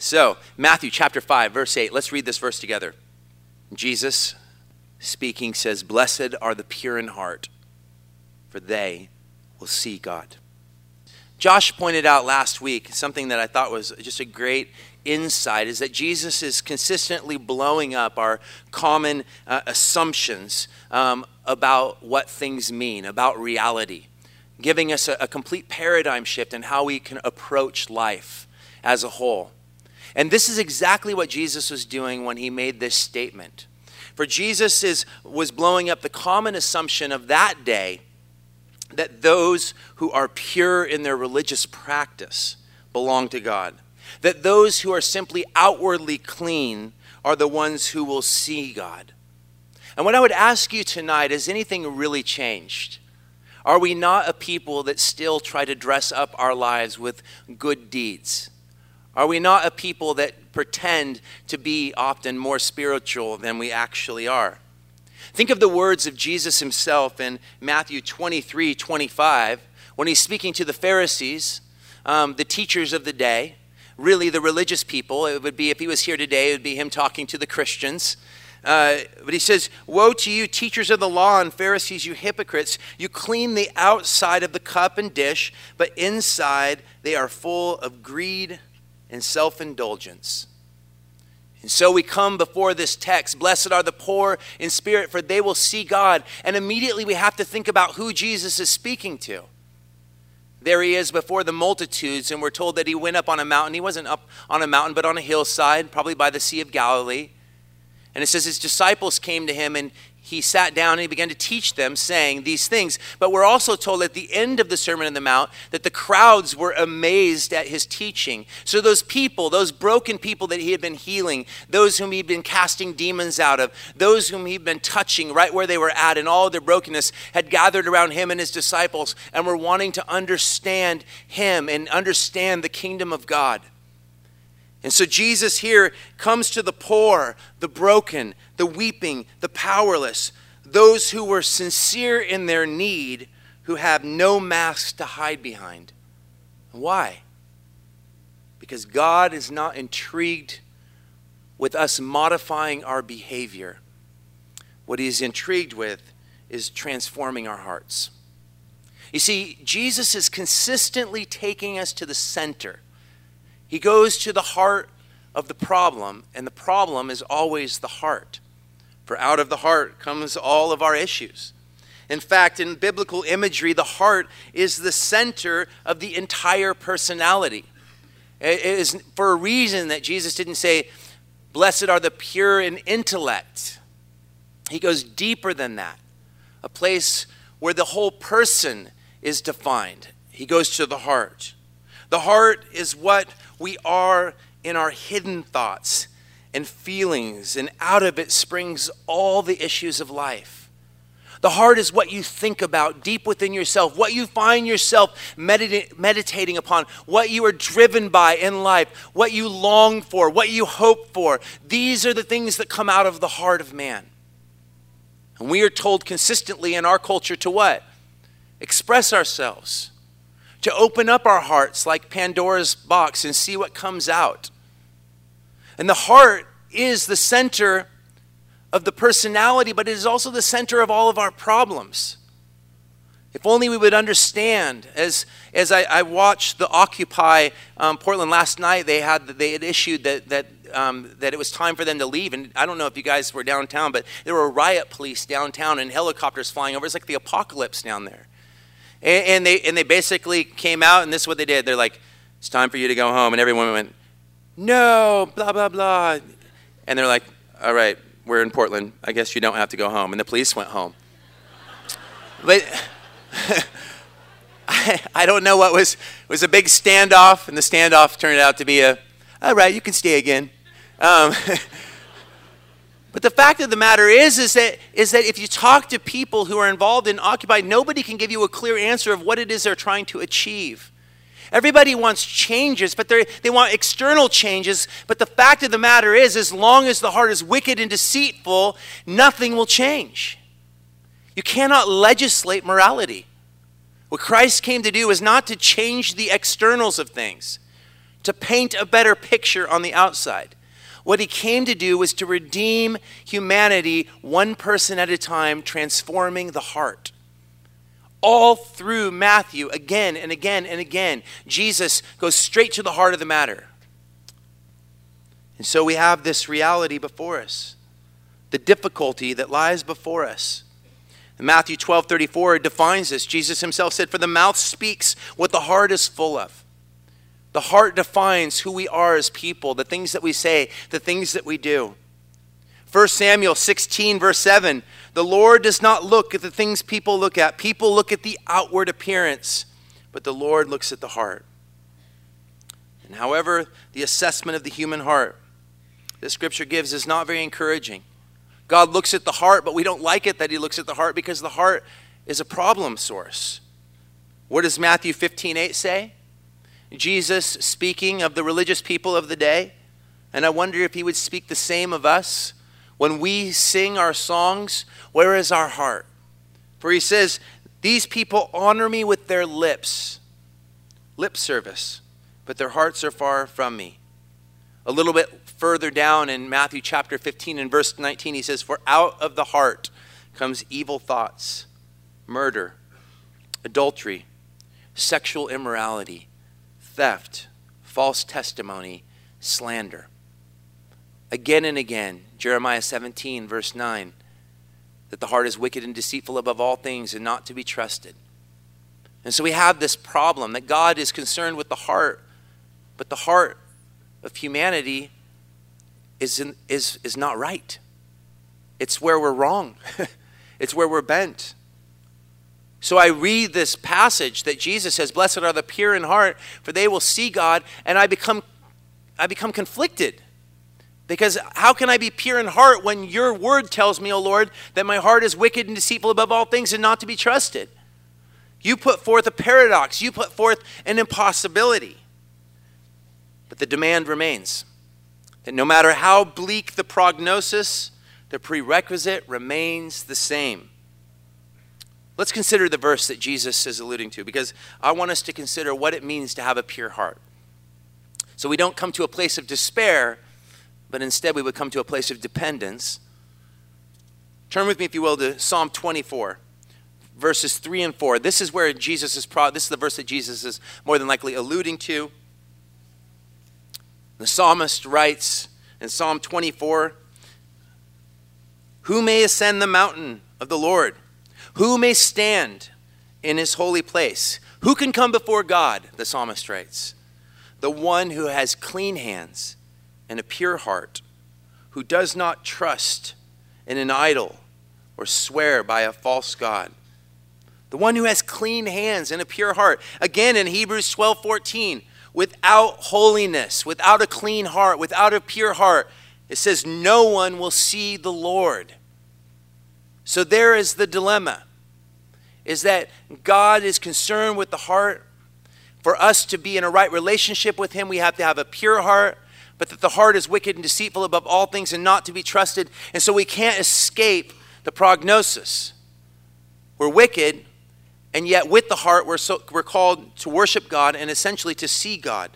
So, Matthew chapter 5, verse 8. Let's read this verse together. Jesus speaking says, "Blessed are the pure in heart, for they will see God." Josh pointed out last week something that I thought was just a great insight, is that Jesus is consistently blowing up our common assumptions about what things mean, about reality, giving us a complete paradigm shift in how we can approach life as a whole. And this is exactly what Jesus was doing when he made this statement. For Jesus was blowing up the common assumption of that day that those who are pure in their religious practice belong to God. That those who are simply outwardly clean are the ones who will see God. And what I would ask you tonight, has anything really changed? Are we not a people that still try to dress up our lives with good deeds? Are we not a people that pretend to be often more spiritual than we actually are? Think of the words of Jesus himself in Matthew 23:25, when he's speaking to the Pharisees, the teachers of the day, really the religious people. It would be, if he was here today, it would be him talking to the Christians. But he says, "Woe to you, teachers of the law and Pharisees, you hypocrites! You clean the outside of the cup and dish, but inside they are full of greed and self-indulgence." And so we come before this text, "Blessed are the poor in spirit, for they will see God." And immediately we have to think about who Jesus is speaking to. There he is before the multitudes, and we're told that he went up on a mountain. He wasn't up on a mountain, but on a hillside, probably by the Sea of Galilee. And it says his disciples came to him, and he sat down and he began to teach them, saying these things. But we're also told at the end of the Sermon on the Mount that the crowds were amazed at his teaching. So those people, those broken people that he had been healing, those whom he'd been casting demons out of, those whom he'd been touching right where they were at in all of their brokenness, had gathered around him and his disciples and were wanting to understand him and understand the kingdom of God. And so Jesus here comes to the poor, the broken, the weeping, the powerless, those who were sincere in their need, who have no mask to hide behind. Why? Because God is not intrigued with us modifying our behavior. What he is intrigued with is transforming our hearts. You see, Jesus is consistently taking us to the center. He goes to the heart of the problem, and the problem is always the heart. For out of the heart comes all of our issues. In fact, in biblical imagery, the heart is the center of the entire personality. It is for a reason that Jesus didn't say, "Blessed are the pure in intellect." He goes deeper than that, a place where the whole person is defined. He goes to the heart. The heart is what we are in our hidden thoughts and feelings, and out of it springs all the issues of life. The heart is what you think about deep within yourself, what you find yourself meditating upon, what you are driven by in life, what you long for, what you hope for. These are the things that come out of the heart of man. And we are told consistently in our culture to what? Express ourselves. To open up our hearts like Pandora's box and see what comes out. And the heart is the center of the personality, but it is also the center of all of our problems. If only we would understand, as I watched the Occupy Portland last night, they had issued that it was time for them to leave. And I don't know if you guys were downtown, but there were riot police downtown and helicopters flying over. It's like the apocalypse down there. And they basically came out, and this is what they did. They're like, "It's time for you to go home." And everyone went, "No, blah, blah, blah." And they're like, "All right, we're in Portland. I guess you don't have to go home." And the police went home. But I don't know what was a big standoff, and the standoff turned out to be "all right, you can stay again." But the fact of the matter is that if you talk to people who are involved in Occupy, nobody can give you a clear answer of what it is they're trying to achieve. Everybody wants changes, but they want external changes. But the fact of the matter is, as long as the heart is wicked and deceitful, nothing will change. You cannot legislate morality. What Christ came to do is not to change the externals of things, to paint a better picture on the outside. What he came to do was to redeem humanity one person at a time, transforming the heart. All through Matthew, again and again and again, Jesus goes straight to the heart of the matter. And so we have this reality before us, the difficulty that lies before us. In Matthew 12:34 defines this. Jesus himself said, "For the mouth speaks what the heart is full of." The heart defines who we are as people, the things that we say, the things that we do. 1 Samuel 16, verse 7, "The Lord does not look at the things people look at. People look at the outward appearance, but the Lord looks at the heart." And however, the assessment of the human heart that Scripture gives is not very encouraging. God looks at the heart, but we don't like it that he looks at the heart because the heart is a problem source. What does Matthew 15:8 say? Jesus speaking of the religious people of the day, and I wonder if he would speak the same of us. When we sing our songs, where is our heart? For he says, "These people honor me with their lips," lip service, "but their hearts are far from me." A little bit further down in Matthew chapter 15 and verse 19, he says, "For out of the heart comes evil thoughts, murder, adultery, sexual immorality, theft, false testimony, slander." Again and again, Jeremiah 17, verse 9, that the heart is wicked and deceitful above all things and not to be trusted. And so we have this problem that God is concerned with the heart, but the heart of humanity is not right. It's where we're wrong. It's where we're bent. So I read this passage that Jesus says, "Blessed are the pure in heart, for they will see God," and I become conflicted. Because how can I be pure in heart when your word tells me, O Lord, that my heart is wicked and deceitful above all things and not to be trusted? You put forth a paradox. You put forth an impossibility. But the demand remains that no matter how bleak the prognosis, the prerequisite remains the same. Let's consider the verse that Jesus is alluding to, because I want us to consider what it means to have a pure heart. So we don't come to a place of despair, but instead we would come to a place of dependence. Turn with me, if you will, to Psalm 24, verses 3 and 4. This is where this is the verse that Jesus is more than likely alluding to. The psalmist writes in Psalm 24, "Who may ascend the mountain of the Lord? Who may stand in his holy place? Who can come before God?" The psalmist writes, "The one who has clean hands and a pure heart, who does not trust in an idol or swear by a false god." The one who has clean hands and a pure heart. Again in Hebrews 12:14, without holiness, without a clean heart, without a pure heart, it says no one will see the Lord. So there is the dilemma, is that God is concerned with the heart. For us to be in a right relationship with him, we have to have a pure heart, but that the heart is wicked and deceitful above all things and not to be trusted. And so we can't escape the prognosis. We're wicked, and yet with the heart we're called to worship God and essentially to see God.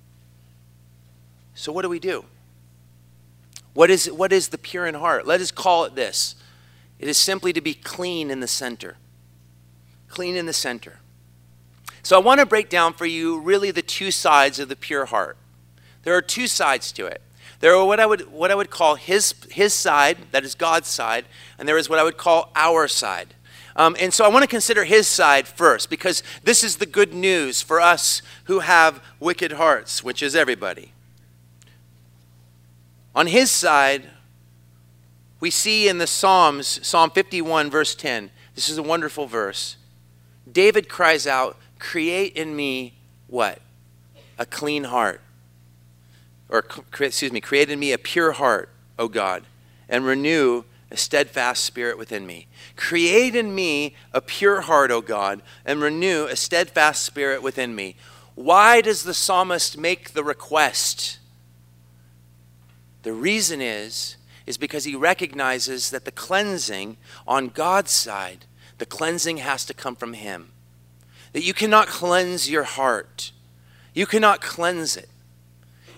So what do we do? What is the pure in heart? Let us call it this. It is simply to be clean in the center. Clean in the center. So I want to break down for you really the two sides of the pure heart. There are two sides to it. There are what I would call his side, that is God's side, and there is what I would call our side. And so I want to consider his side first, because this is the good news for us who have wicked hearts, which is everybody. On his side, we see in the Psalms, Psalm 51, verse 10, this is a wonderful verse. David cries out, "Create in me," what? "A clean heart." Create in me a pure heart, O God, and renew a steadfast spirit within me. Create in me a pure heart, O God, and renew a steadfast spirit within me. Why does the psalmist make the request? The reason is because he recognizes that the cleansing on God's side, the cleansing has to come from him. That you cannot cleanse your heart. You cannot cleanse it.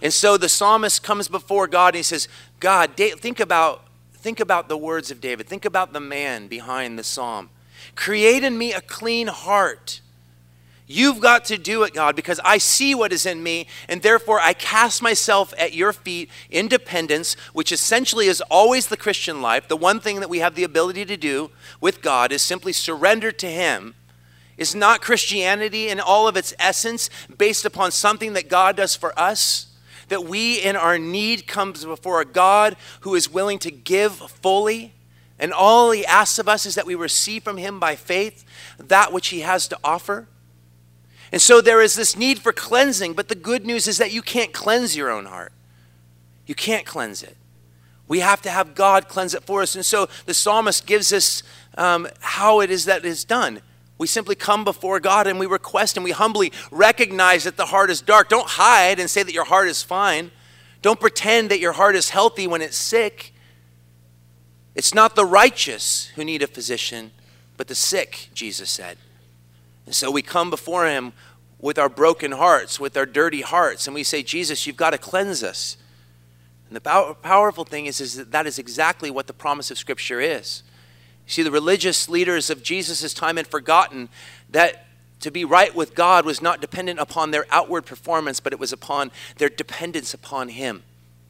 And so the psalmist comes before God and he says, God, think about the words of David. Think about the man behind the psalm. Create in me a clean heart. You've got to do it, God, because I see what is in me, and therefore I cast myself at your feet in dependence, which essentially is always the Christian life. The one thing that we have the ability to do with God is simply surrender to him. Is not Christianity in all of its essence based upon something that God does for us? That we in our need comes before a God who is willing to give fully, and all he asks of us is that we receive from him by faith that which he has to offer. And so there is this need for cleansing, but the good news is that you can't cleanse your own heart. You can't cleanse it. We have to have God cleanse it for us. And so the psalmist gives us how it is that it is done. We simply come before God and we request and we humbly recognize that the heart is dark. Don't hide and say that your heart is fine. Don't pretend that your heart is healthy when it's sick. It's not the righteous who need a physician, but the sick, Jesus said. And so we come before him with our broken hearts, with our dirty hearts, and we say, Jesus, you've got to cleanse us. And the powerful thing is that is exactly what the promise of Scripture is. You see, the religious leaders of Jesus' time had forgotten that to be right with God was not dependent upon their outward performance, but it was upon their dependence upon him.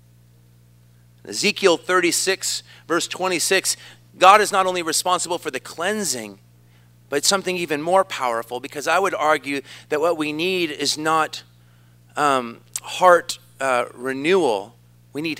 Ezekiel 36, verse 26, God is not only responsible for the cleansing, but it's something even more powerful, because I would argue that what we need is not heart renewal. We need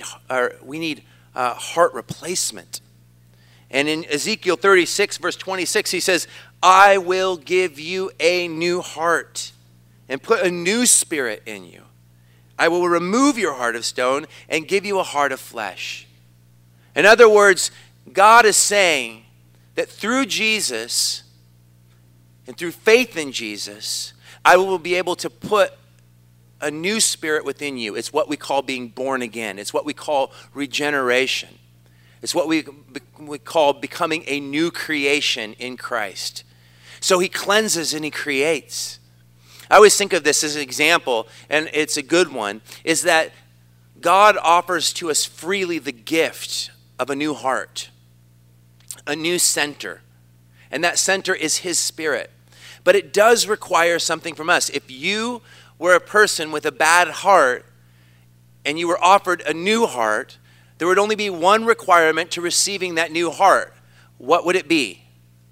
heart replacement. And in Ezekiel 36, verse 26, he says, I will give you a new heart and put a new spirit in you. I will remove your heart of stone and give you a heart of flesh. In other words, God is saying that through Jesus and through faith in Jesus, I will be able to put a new spirit within you. It's what we call being born again. It's what we call regeneration. It's what we call becoming a new creation in Christ. So he cleanses and he creates. I always think of this as an example, and it's a good one, is that God offers to us freely the gift of a new heart, a new center. And that center is his spirit. But it does require something from us. If you were a person with a bad heart and you were offered a new heart, there would only be one requirement to receiving that new heart. What would it be?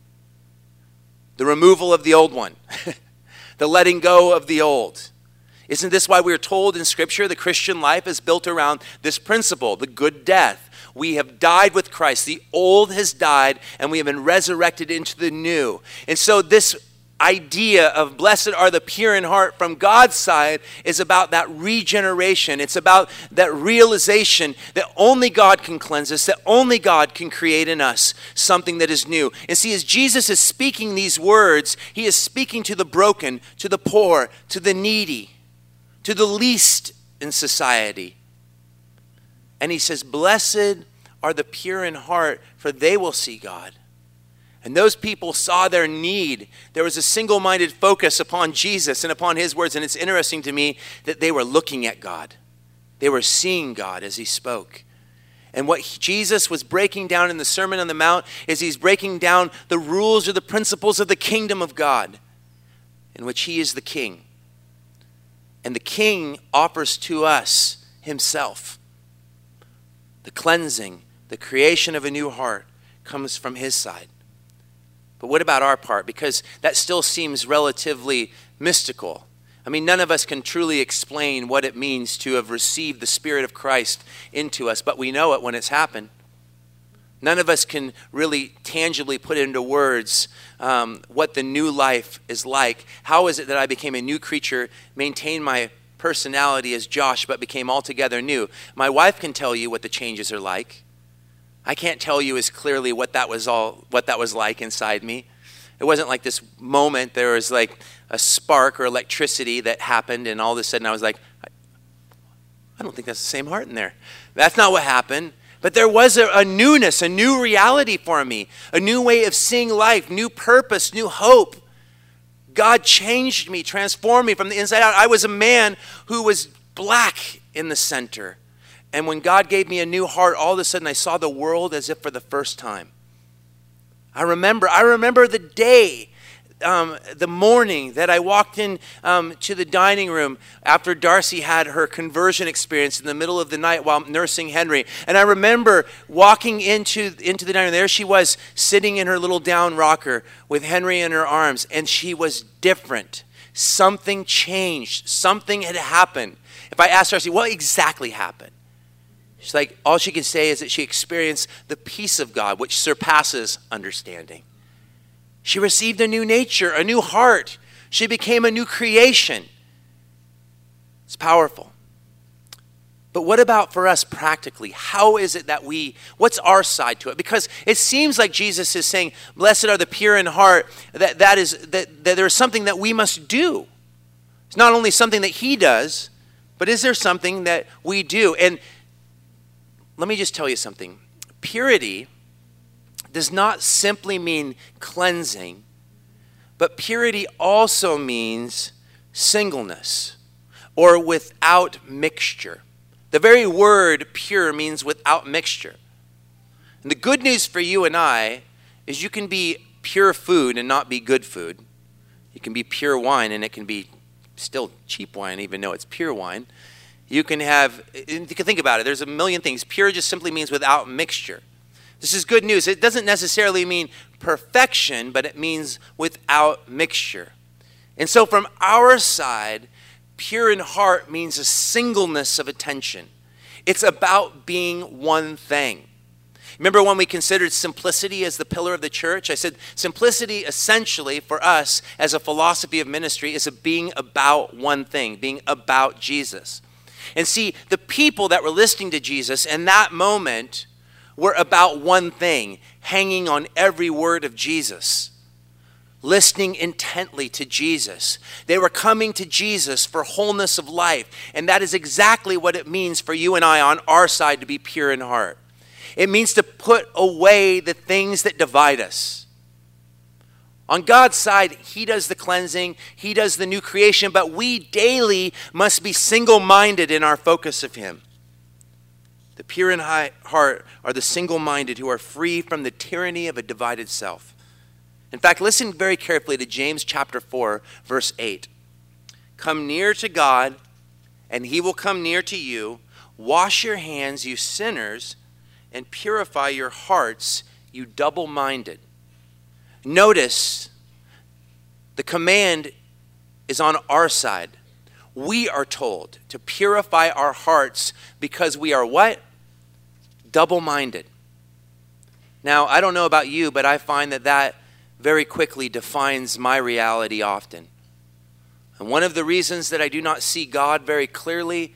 The removal of the old one. The letting go of the old. Isn't this why we're told in Scripture the Christian life is built around this principle, the good death? We have died with Christ. The old has died, and we have been resurrected into the new. And so this idea of blessed are the pure in heart from God's side is about that regeneration. It's about that realization that only God can cleanse us, that only God can create in us something that is new. And see, as Jesus is speaking these words, he is speaking to the broken, to the poor, to the needy, to the least in society. And he says, blessed are the pure in heart, for they will see God. And those people saw their need. There was a single-minded focus upon Jesus and upon his words. And it's interesting to me that they were looking at God. They were seeing God as he spoke. And what Jesus was breaking down in the Sermon on the Mount is he's breaking down the rules or the principles of the kingdom of God, in which he is the king. And the king offers to us himself. The cleansing, the creation of a new heart comes from his side. But what about our part? Because that still seems relatively mystical. I mean, none of us can truly explain what it means to have received the Spirit of Christ into us, but we know it when it's happened. None of us can really tangibly put into words what the new life is like. How is it that I became a new creature, maintained my personality as Josh, but became altogether new? My wife can tell you what the changes are like. I can't tell you as clearly what that was like inside me. It wasn't like this moment, there was like a spark or electricity that happened, and all of a sudden I was like, I don't think that's the same heart in there. That's not what happened. But there was a newness, a new reality for me, a new way of seeing life, new purpose, new hope. God changed me, transformed me from the inside out. I was a man who was black in the center. And when God gave me a new heart, all of a sudden I saw the world as if for the first time. I remember the day, the morning that I walked in to the dining room after Darcy had her conversion experience in the middle of the night while nursing Henry. And I remember walking into the dining room. There she was, sitting in her little down rocker with Henry in her arms, and she was different. Something changed. Something had happened. If I asked Darcy, what exactly happened? She's like, all she can say is that she experienced the peace of God, which surpasses understanding. She received a new nature, a new heart. She became a new creation. It's powerful. But what about for us practically? How is it that what's our side to it? Because it seems like Jesus is saying, blessed are the pure in heart, that there's something that we must do. It's not only something that he does, but is there something that we do? And let me just tell you something. Purity does not simply mean cleansing, but purity also means singleness or without mixture. The very word pure means without mixture. And the good news for you and I is you can be pure food and not be good food. You can be pure wine and it can be still cheap wine even though it's pure wine. You can think about it. There's a million things. Pure just simply means without mixture. This is good news. It doesn't necessarily mean perfection, but it means without mixture. And so from our side, pure in heart means a singleness of attention. It's about being one thing. Remember when we considered simplicity as the pillar of the church? I said simplicity essentially for us as a philosophy of ministry is being about one thing, being about Jesus. And see, the people that were listening to Jesus in that moment were about one thing, hanging on every word of Jesus, listening intently to Jesus. They were coming to Jesus for wholeness of life. And that is exactly what it means for you and I on our side to be pure in heart. It means to put away the things that divide us. On God's side, he does the cleansing, he does the new creation, but we daily must be single-minded in our focus of him. The pure in heart are the single-minded who are free from the tyranny of a divided self. In fact, listen very carefully to James chapter 4, verse 8. Come near to God, and he will come near to you. Wash your hands, you sinners, and purify your hearts, you double-minded. Notice, the command is on our side. We are told to purify our hearts because we are what? Double-minded. Now, I don't know about you, but I find that very quickly defines my reality often. And one of the reasons that I do not see God very clearly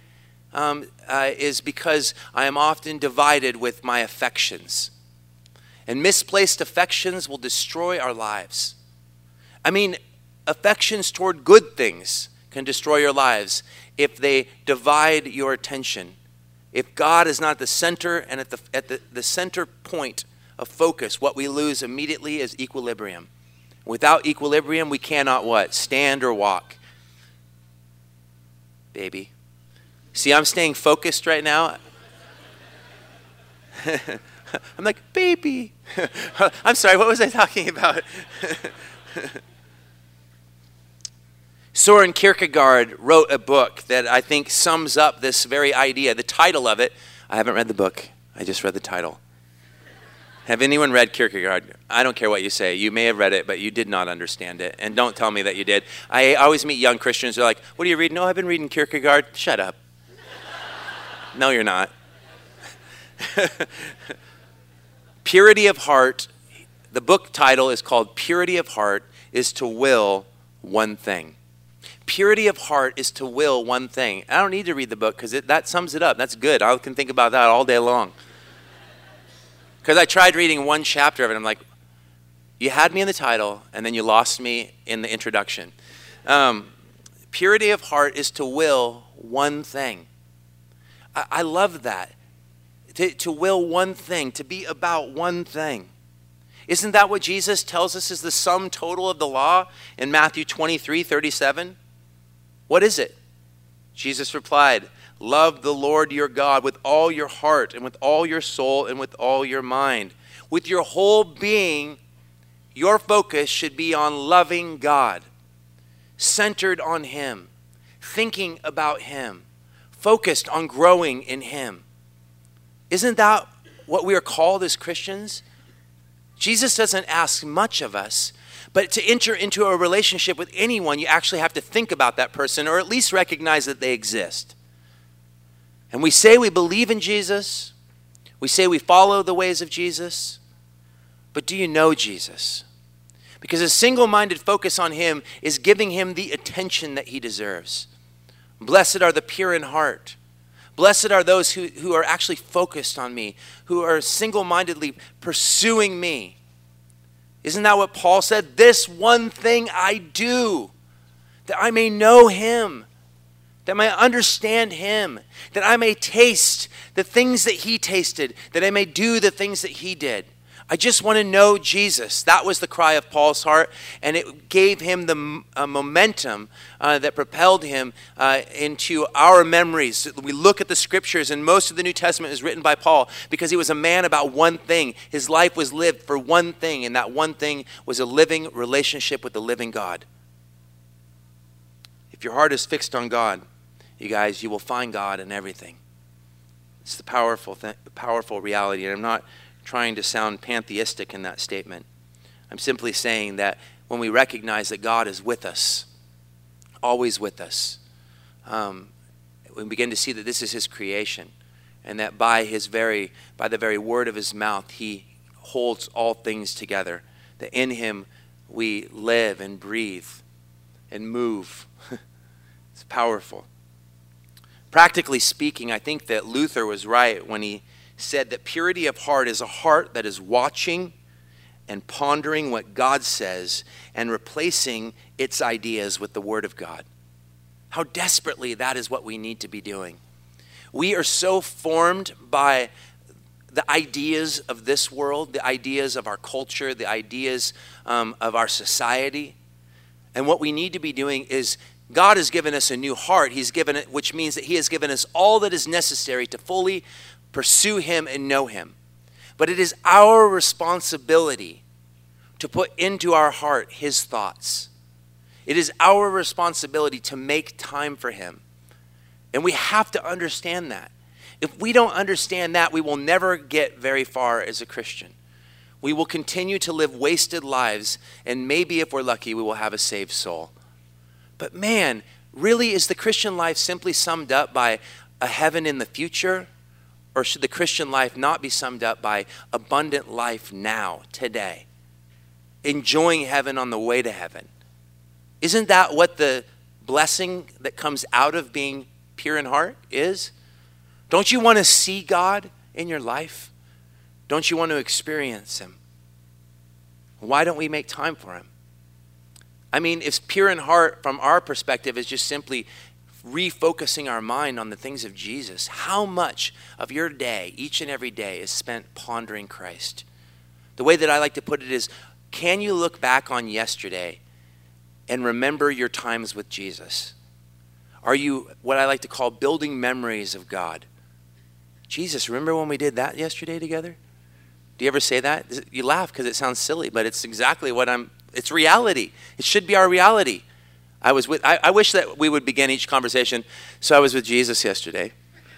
is because I am often divided with my affections. And misplaced affections will destroy our lives. I mean, affections toward good things can destroy your lives if they divide your attention. If God is not the center and at the center point of focus, what we lose immediately is equilibrium. Without equilibrium, we cannot what? Stand or walk. Baby. See, I'm staying focused right now. I'm like, baby. I'm sorry, what was I talking about? Soren Kierkegaard wrote a book that I think sums up this very idea. The title of it, I haven't read the book. I just read the title. Have anyone read Kierkegaard? I don't care what you say. You may have read it, but you did not understand it. And don't tell me that you did. I always meet young Christians. They're like, what are you reading? No, I've been reading Kierkegaard. Shut up. No, you're not. Purity of heart. The book title is called Purity of Heart is to will one thing. Purity of heart is to will one thing. I don't need to read the book because that sums it up. That's good. I can think about that all day long. Because I tried reading one chapter of it. I'm like, you had me in the title, and then you lost me in the introduction. Purity of heart is to will one thing. I love that. To will one thing, to be about one thing. Isn't that what Jesus tells us is the sum total of the law in Matthew 23:37? What is it? Jesus replied, Love the Lord your God with all your heart and with all your soul and with all your mind. With your whole being, your focus should be on loving God, centered on Him, thinking about Him, focused on growing in Him. Isn't that what we are called as Christians? Jesus doesn't ask much of us, but to enter into a relationship with anyone, you actually have to think about that person or at least recognize that they exist. And we say we believe in Jesus. We say we follow the ways of Jesus. But do you know Jesus? Because a single-minded focus on Him is giving Him the attention that He deserves. Blessed are the pure in heart. Blessed are those who are actually focused on me, who are single-mindedly pursuing me. Isn't that what Paul said? This one thing I do, that I may know Him, that I may understand Him, that I may taste the things that He tasted, that I may do the things that He did. I just want to know Jesus. That was the cry of Paul's heart, and it gave him the momentum that propelled him into our memories. We look at the scriptures, and most of the New Testament is written by Paul because he was a man about one thing. His life was lived for one thing, and that one thing was a living relationship with the living God. If your heart is fixed on God, you guys, you will find God in everything. It's the powerful reality, and I'm not trying to sound pantheistic in that statement. I'm simply saying that when we recognize that God is with us, always with us, we begin to see that this is His creation, and that by the very word of His mouth, He holds all things together. That in Him we live and breathe and move. It's powerful. Practically speaking, I think that Luther was right when he said that purity of heart is a heart that is watching and pondering what God says and replacing its ideas with the Word of God. How desperately that is what we need to be doing. We are so formed by the ideas of this world, the ideas of our culture, the ideas of our society. And what we need to be doing is God has given us a new heart. He's given it, which means that He has given us all that is necessary to fully pursue Him and know Him. But it is our responsibility to put into our heart His thoughts. It is our responsibility to make time for Him. And we have to understand that. If we don't understand that, we will never get very far as a Christian. We will continue to live wasted lives, and maybe if we're lucky, we will have a saved soul. But man, really, is the Christian life simply summed up by a heaven in the future? Or should the Christian life not be summed up by abundant life now, today? Enjoying heaven on the way to heaven. Isn't that what the blessing that comes out of being pure in heart is? Don't you want to see God in your life? Don't you want to experience Him? Why don't we make time for Him? I mean, if pure in heart from our perspective is just simply refocusing our mind on the things of Jesus, how much of your day, each and every day, is spent pondering Christ? The way that I like to put it is, can you look back on yesterday and remember your times with Jesus? Are you what I like to call building memories of God? Jesus, remember when we did that yesterday together? Do you ever say that? You laugh because it sounds silly, but it's exactly it's reality. It should be our reality. I wish that we would begin each conversation. So I was with Jesus yesterday.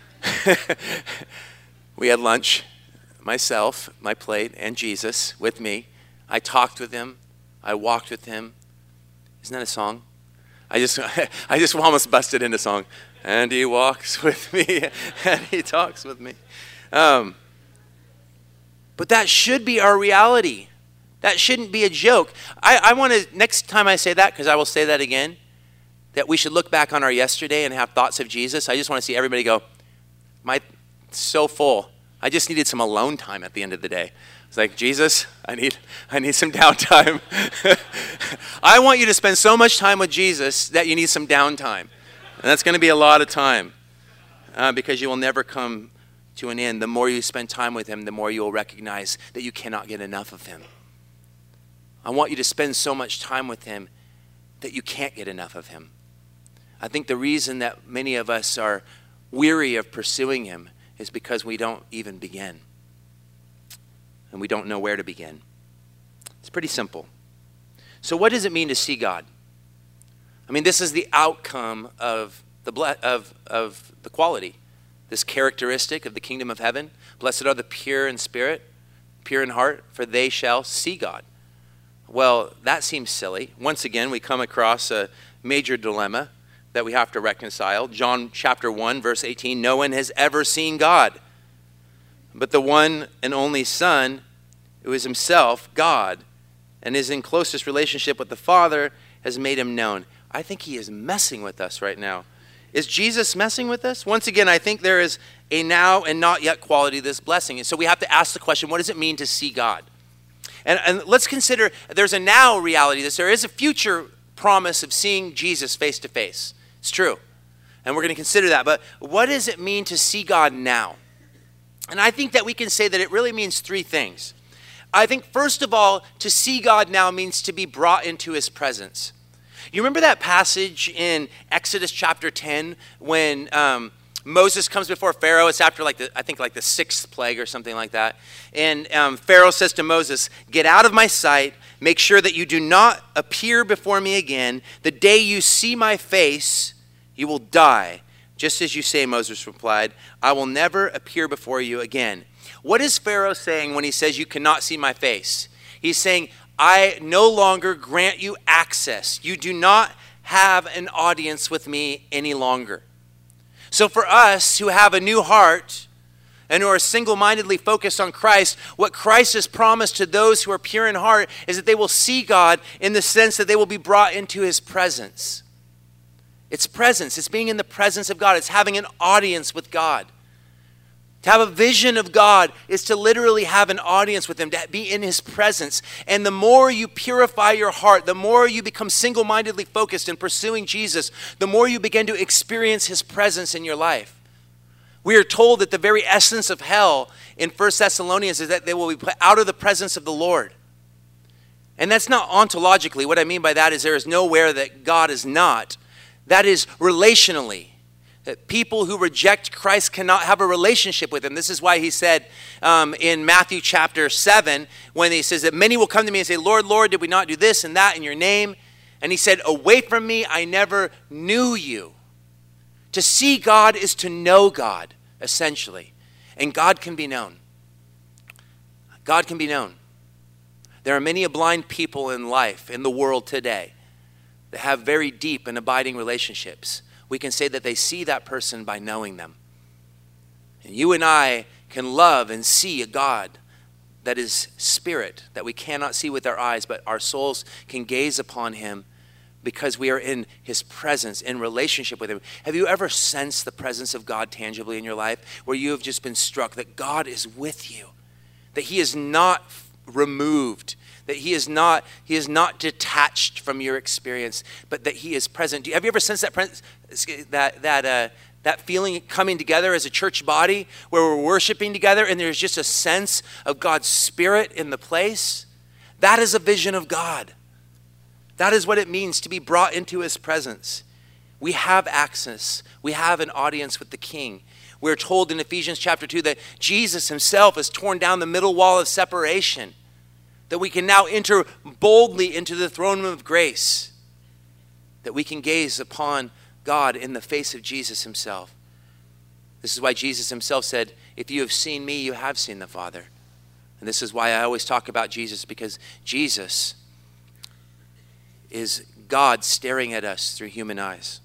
We had lunch, myself, my plate, and Jesus with me. I talked with Him. I walked with Him. Isn't that a song? I just almost busted into song. And He walks with me, and He talks with me. But that should be our reality. That shouldn't be a joke. I want to, next time I say that, because I will say that again, that we should look back on our yesterday and have thoughts of Jesus. I just want to see everybody go, so full. I just needed some alone time at the end of the day. It's like, Jesus, I need some downtime. I want you to spend so much time with Jesus that you need some downtime. And that's going to be a lot of time because you will never come to an end. The more you spend time with Him, the more you will recognize that you cannot get enough of Him. I want you to spend so much time with Him that you can't get enough of Him. I think the reason that many of us are weary of pursuing him is because we don't even begin. And we don't know where to begin. It's pretty simple. So what does it mean to see God? I mean, this is the outcome of the quality, this characteristic of the kingdom of heaven. Blessed are the pure in spirit, pure in heart, for they shall see God. Well, that seems silly. Once again, we come across a major dilemma that we have to reconcile. John chapter 1, verse 18, no one has ever seen God, but the one and only Son, who is himself God and is in closest relationship with the Father, has made him known. I think he is messing with us right now. Is Jesus messing with us? Once again, I think there is a now and not yet quality to this blessing. And so we have to ask the question, what does it mean to see God? And let's consider there's a now reality. There is a future promise of seeing Jesus face to face. It's true. And we're going to consider that. But what does it mean to see God now? And I think that we can say that it really means three things. I think, first of all, to see God now means to be brought into his presence. You remember that passage in Exodus chapter 10 when Moses comes before Pharaoh? It's after the sixth plague or something like that. And Pharaoh says to Moses, get out of my sight. Make sure that you do not appear before me again. The day you see my face, you will die. Just as you say, Moses replied, I will never appear before you again. What is Pharaoh saying when he says you cannot see my face? He's saying, I no longer grant you access. You do not have an audience with me any longer. So for us who have a new heart and who are single-mindedly focused on Christ, what Christ has promised to those who are pure in heart is that they will see God in the sense that they will be brought into his presence. It's presence. It's being in the presence of God. It's having an audience with God. To have a vision of God is to literally have an audience with him, to be in his presence. And the more you purify your heart, the more you become single-mindedly focused in pursuing Jesus, the more you begin to experience his presence in your life. We are told that the very essence of hell in 1 Thessalonians is that they will be put out of the presence of the Lord. And that's not ontologically. What I mean by that is there is nowhere that God is not. That is relationally. That people who reject Christ cannot have a relationship with him. This is why he said in Matthew chapter 7, when he says that many will come to me and say, Lord, Lord, did we not do this and that in your name? And he said, away from me, I never knew you. To see God is to know God, essentially. And God can be known. God can be known. There are many blind people in life, in the world today, that have very deep and abiding relationships. We can say that they see that person by knowing them. And you and I can love and see a God that is spirit, that we cannot see with our eyes, but our souls can gaze upon him because we are in his presence, in relationship with him. Have you ever sensed the presence of God tangibly in your life, where you have just been struck that God is with you, that he is not removed, that he is not detached from your experience, but that he is present? Have you ever sensed that feeling coming together as a church body where we're worshiping together and there's just a sense of God's Spirit in the place? That is a vision of God. That is what it means to be brought into his presence. We have access. We have an audience with the King. We're told in Ephesians chapter 2 that Jesus himself has torn down the middle wall of separation, that we can now enter boldly into the throne room of grace, that we can gaze upon God in the face of Jesus himself. This is why Jesus himself said, if you have seen me, you have seen the Father. And this is why I always talk about Jesus, because Jesus is God staring at us through human eyes.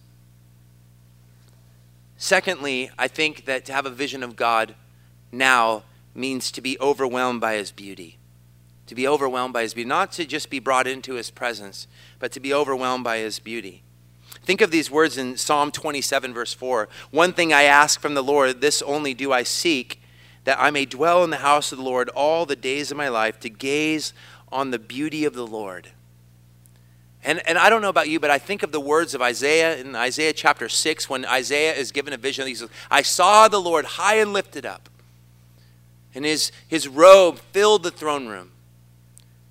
Secondly, I think that to have a vision of God now means to be overwhelmed by his beauty. To be overwhelmed by his beauty. Not to just be brought into his presence, but to be overwhelmed by his beauty. Think of these words in Psalm 27, verse 4. One thing I ask from the Lord, this only do I seek, that I may dwell in the house of the Lord all the days of my life, to gaze on the beauty of the Lord. And I don't know about you, but I think of the words of Isaiah in Isaiah chapter 6, when Isaiah is given a vision. He says, I saw the Lord high and lifted up, and his robe filled the throne room.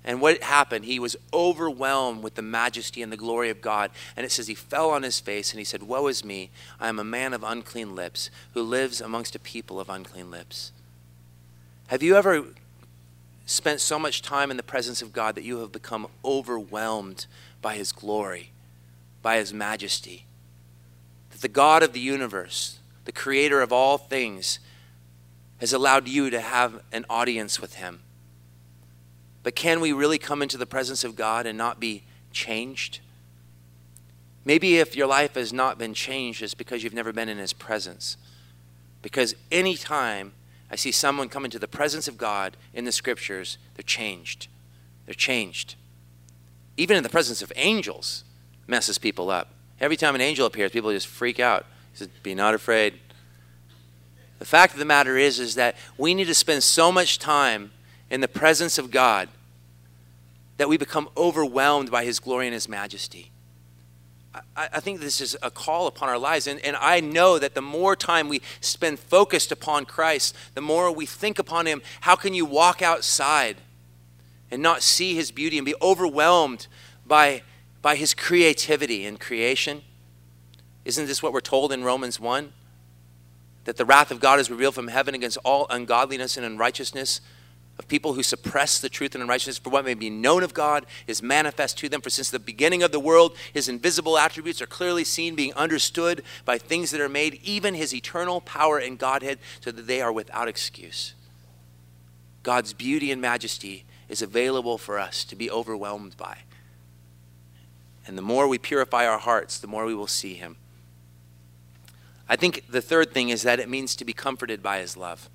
And what happened? He was overwhelmed with the majesty and the glory of God. And it says he fell on his face and he said, "Woe is me, I am a man of unclean lips, who lives amongst a people of unclean lips." Have you ever spent so much time in the presence of God that you have become overwhelmed by his glory, by his majesty? That the God of the universe, the creator of all things, has allowed you to have an audience with him. But can we really come into the presence of God and not be changed? Maybe if your life has not been changed, it's because you've never been in his presence. Because anytime I see someone come into the presence of God in the scriptures, they're changed. They're changed. Even in the presence of angels, messes people up. Every time an angel appears, people just freak out. He says, "Be not afraid." The fact of the matter is that we need to spend so much time in the presence of God that we become overwhelmed by his glory and his majesty. I think this is a call upon our lives. And I know that the more time we spend focused upon Christ, the more we think upon him. How can you walk outside and not see his beauty and be overwhelmed by his creativity and creation? Isn't this what we're told in Romans 1? That the wrath of God is revealed from heaven against all ungodliness and unrighteousness of people who suppress the truth and unrighteousness. For what may be known of God is manifest to them. For since the beginning of the world, his invisible attributes are clearly seen, being understood by things that are made, even his eternal power and Godhead, so that they are without excuse. God's beauty and majesty is available for us to be overwhelmed by. And the more we purify our hearts, the more we will see him. I think the third thing is that it means to be comforted by his love.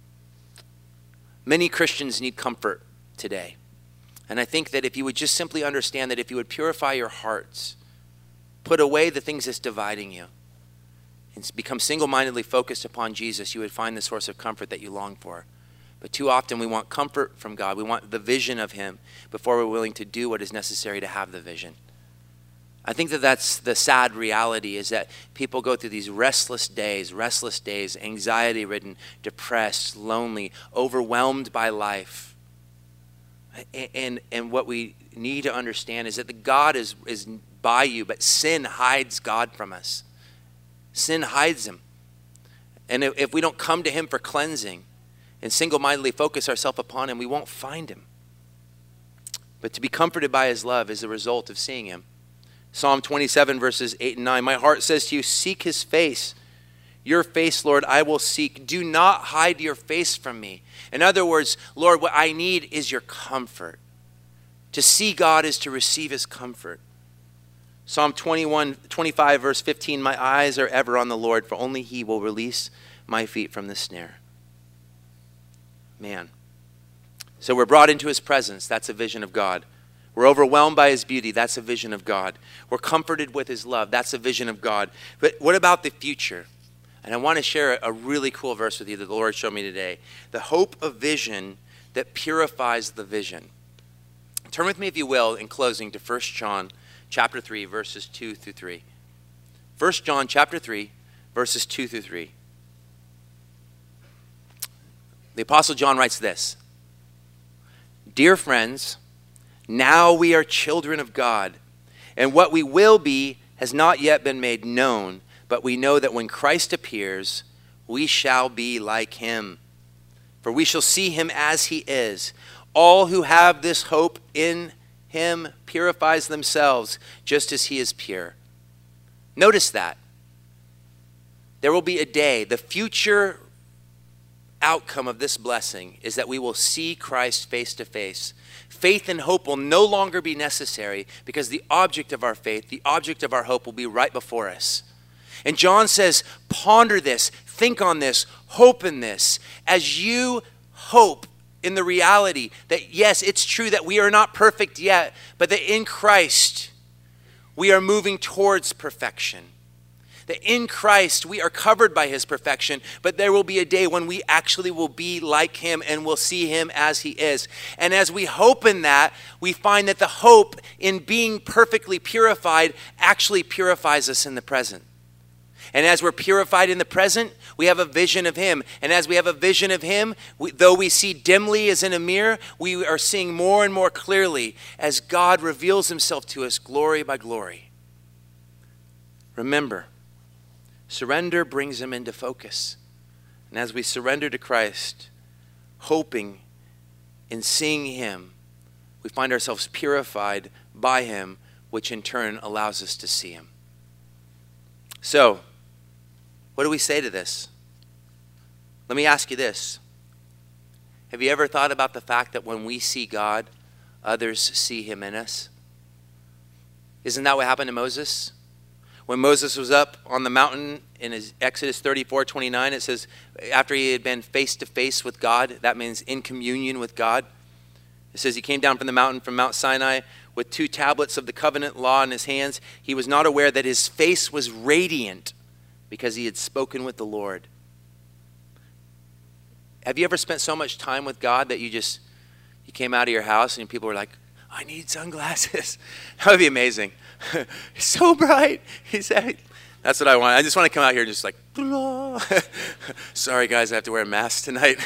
Many Christians need comfort today. And I think that if you would just simply understand that if you would purify your hearts, put away the things that's dividing you, and become single-mindedly focused upon Jesus, you would find the source of comfort that you long for. But too often we want comfort from God. We want the vision of him before we're willing to do what is necessary to have the vision. I think that that's the sad reality, is that people go through these restless days, anxiety-ridden, depressed, lonely, overwhelmed by life. And what we need to understand is that the God is by you, but sin hides God from us. Sin hides him. And if we don't come to him for cleansing and single-mindedly focus ourselves upon him, we won't find him. But to be comforted by his love is the result of seeing him. Psalm 27, verses 8 and 9. My heart says to you, seek his face. Your face, Lord, I will seek. Do not hide your face from me. In other words, Lord, what I need is your comfort. To see God is to receive his comfort. Psalm 25, verse 15. My eyes are ever on the Lord, for only he will release my feet from the snare. Man. So we're brought into his presence. That's a vision of God. We're overwhelmed by his beauty. That's a vision of God. We're comforted with his love. That's a vision of God. But what about the future? And I want to share a really cool verse with you that the Lord showed me today. The hope of vision that purifies the vision. Turn with me, if you will, in closing to 1 John chapter 3, verses 2 through 3. 1 John chapter 3, verses 2 through 3. The Apostle John writes this. Dear friends, now we are children of God, and what we will be has not yet been made known, but we know that when Christ appears, we shall be like him. For we shall see him as he is. All who have this hope in him purifies themselves just as he is pure. Notice that. There will be a day, the future outcome of this blessing is that we will see Christ face to face. Faith and hope will no longer be necessary because the object of our faith, the object of our hope will be right before us. And John says, ponder this, think on this, hope in this. As you hope in the reality that, yes, it's true that we are not perfect yet, but that in Christ we are moving towards perfection. That in Christ we are covered by his perfection, but there will be a day when we actually will be like him and will see him as he is. And as we hope in that, we find that the hope in being perfectly purified actually purifies us in the present. And as we're purified in the present, we have a vision of him. And as we have a vision of him, though we see dimly as in a mirror, we are seeing more and more clearly as God reveals himself to us glory by glory. Remember, surrender brings him into focus. And as we surrender to Christ, hoping in seeing him, we find ourselves purified by him, which in turn allows us to see him. So, what do we say to this? Let me ask you this. Have you ever thought about the fact that when we see God, others see him in us? Isn't that what happened to Moses? When Moses was up on the mountain in his Exodus 34:29, it says, after he had been face to face with God, that means in communion with God. It says he came down from the mountain from Mount Sinai with 2 tablets of the covenant law in his hands. He was not aware that his face was radiant because he had spoken with the Lord. Have you ever spent so much time with God that you came out of your house and people were like, I need sunglasses? That would be amazing. It's so bright. He said, that's what I want. I just want to come out here and just like, sorry guys, I have to wear a mask tonight.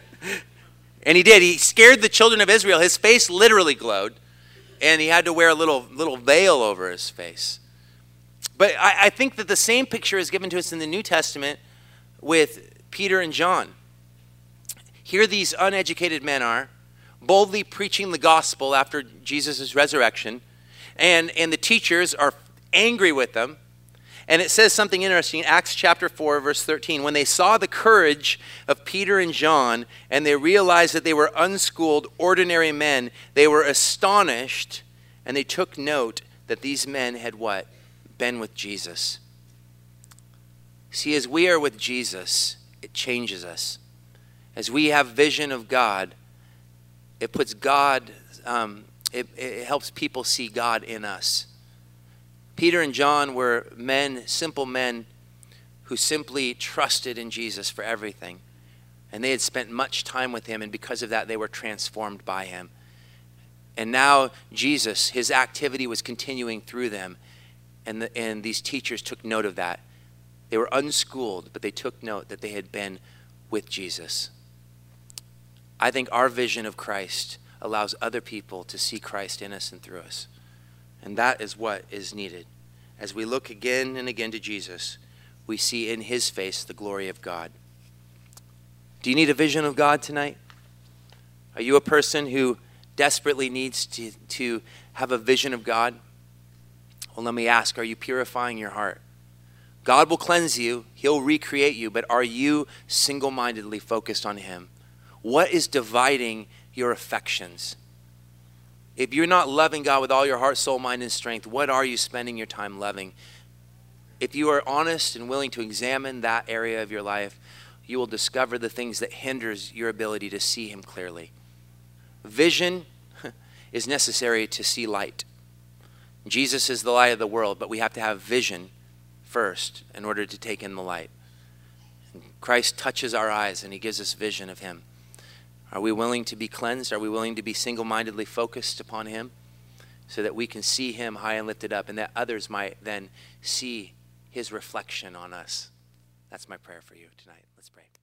And he did. He scared the children of Israel. His face literally glowed. And he had to wear a little veil over his face. But I think that the same picture is given to us in the New Testament with Peter and John. Here these uneducated men are, boldly preaching the gospel after Jesus' resurrection. And the teachers are angry with them. And it says something interesting in Acts chapter 4, verse 13. When they saw the courage of Peter and John, and they realized that they were unschooled, ordinary men, they were astonished, and they took note that these men had what? Been with Jesus. See, as we are with Jesus, it changes us. As we have vision of God, it puts God, it helps people see God in us. Peter and John were men, simple men, who simply trusted in Jesus for everything. And they had spent much time with him, and because of that, they were transformed by him. And now Jesus, his activity was continuing through them. And these teachers took note of that. They were unschooled, but they took note that they had been with Jesus. I think our vision of Christ allows other people to see Christ in us and through us. And that is what is needed. As we look again and again to Jesus, we see in his face the glory of God. Do you need a vision of God tonight? Are you a person who desperately needs to have a vision of God? Well, let me ask, are you purifying your heart? God will cleanse you. He'll recreate you. But are you single-mindedly focused on him? What is dividing your affections? If you're not loving God with all your heart, soul, mind, and strength, what are you spending your time loving? If you are honest and willing to examine that area of your life, you will discover the things that hinders your ability to see him clearly. Vision is necessary to see light. Jesus is the light of the world, but we have to have vision first in order to take in the light. And Christ touches our eyes and he gives us vision of him. Are we willing to be cleansed? Are we willing to be single-mindedly focused upon him so that we can see him high and lifted up and that others might then see his reflection on us? That's my prayer for you tonight. Let's pray.